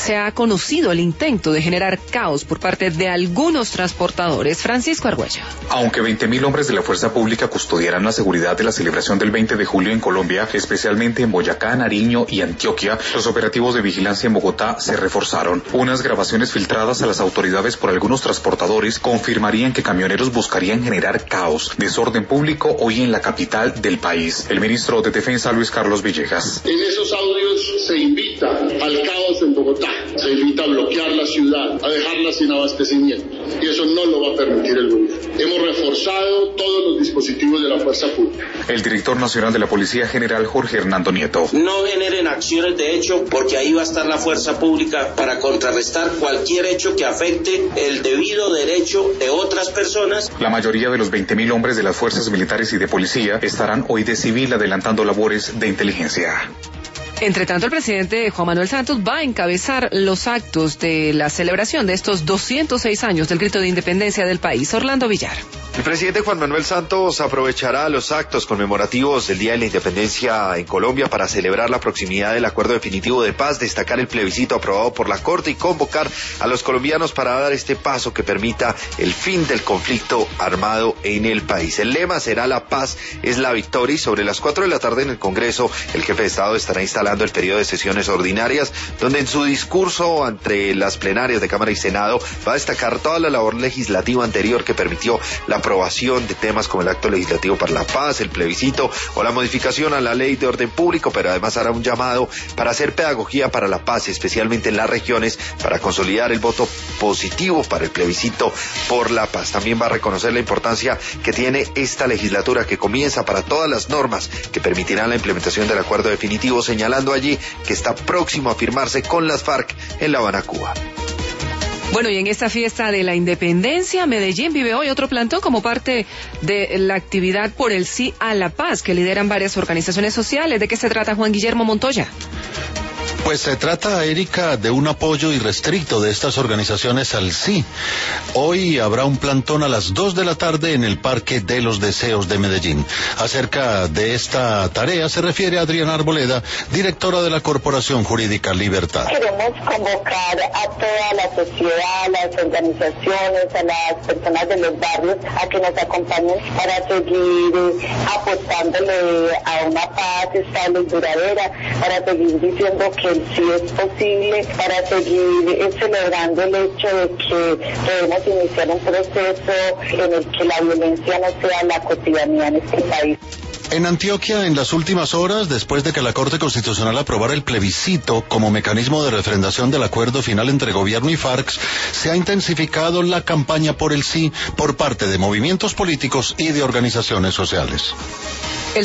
se ha conocido el intento de generar caos por parte de algunos transportadores. Francisco Argüello. Aunque 20.000 hombres de la fuerza pública custodiarán la seguridad de la celebración del 20 de julio en Colombia, especialmente en Boyacá, Nariño y Antioquia, los operativos de vigilancia en Bogotá se reforzaron. Unas grabaciones filtradas a las autoridades por algunos transportadores confirmarían que camioneros buscarían generar caos, desorden público hoy en la capital del país. El ministro de Defensa, Luis Carlos Villegas. En esos audios se invita al caos en Bogotá, se invita a bloquear la ciudad, a dejarla sin abastecimiento, y eso no lo va a permitir el gobierno. Hemos reforzado todos los dispositivos de la fuerza pública. El director nacional de la Policía General, Jorge Hernando Nieto. No generen acciones de hecho, porque ahí va a estar la fuerza pública para contrarrestar cualquier hecho que afecte el debido derecho de otras personas. La mayoría de los 20.000 hombres de las fuerzas militares y de policía estarán hoy de civil adelantando labores de inteligencia. Entre tanto, el presidente Juan Manuel Santos va a encabezar los actos de la celebración de estos 206 años del grito de independencia del país. Orlando Villar. El presidente Juan Manuel Santos aprovechará los actos conmemorativos del Día de la Independencia en Colombia para celebrar la proximidad del acuerdo definitivo de paz, destacar el plebiscito aprobado por la Corte y convocar a los colombianos para dar este paso que permita el fin del conflicto armado en el país. El lema será "La paz es la victoria", y sobre las 4 de la tarde en el Congreso, el jefe de Estado estará instalando el periodo de sesiones ordinarias, donde en su discurso ante las plenarias de Cámara y Senado va a destacar toda la labor legislativa anterior que permitió la aprobación de temas como el acto legislativo para la paz, el plebiscito o la modificación a la ley de orden público, pero además hará un llamado para hacer pedagogía para la paz, especialmente en las regiones, para consolidar el voto positivo para el plebiscito por la paz. También va a reconocer la importancia que tiene esta legislatura que comienza para todas las normas que permitirán la implementación del acuerdo definitivo, señalando allí que está próximo a firmarse con las FARC en La Habana, Cuba. Bueno, y en esta fiesta de la independencia, Medellín vive hoy otro plantón como parte de la actividad por el sí a la paz que lideran varias organizaciones sociales. ¿De qué se trata, Juan Guillermo Montoya? Pues se trata, Erika, de un apoyo irrestricto de estas organizaciones al sí. Hoy habrá un plantón a las 2 de la tarde en el Parque de los Deseos de Medellín. Acerca de esta tarea se refiere Adriana Arboleda, directora de la Corporación Jurídica Libertad. Queremos convocar a toda la sociedad, a las organizaciones, a las personas de los barrios a que nos acompañen para seguir apostándole a una paz estable y duradera, para seguir diciendo que el sí es posible, para seguir celebrando el hecho de que debemos iniciar un proceso en el que la violencia no sea la cotidianidad en este país. En Antioquia, en las últimas horas, después de que la Corte Constitucional aprobara el plebiscito como mecanismo de refrendación del acuerdo final entre gobierno y FARC, se ha intensificado la campaña por el sí por parte de movimientos políticos y de organizaciones sociales.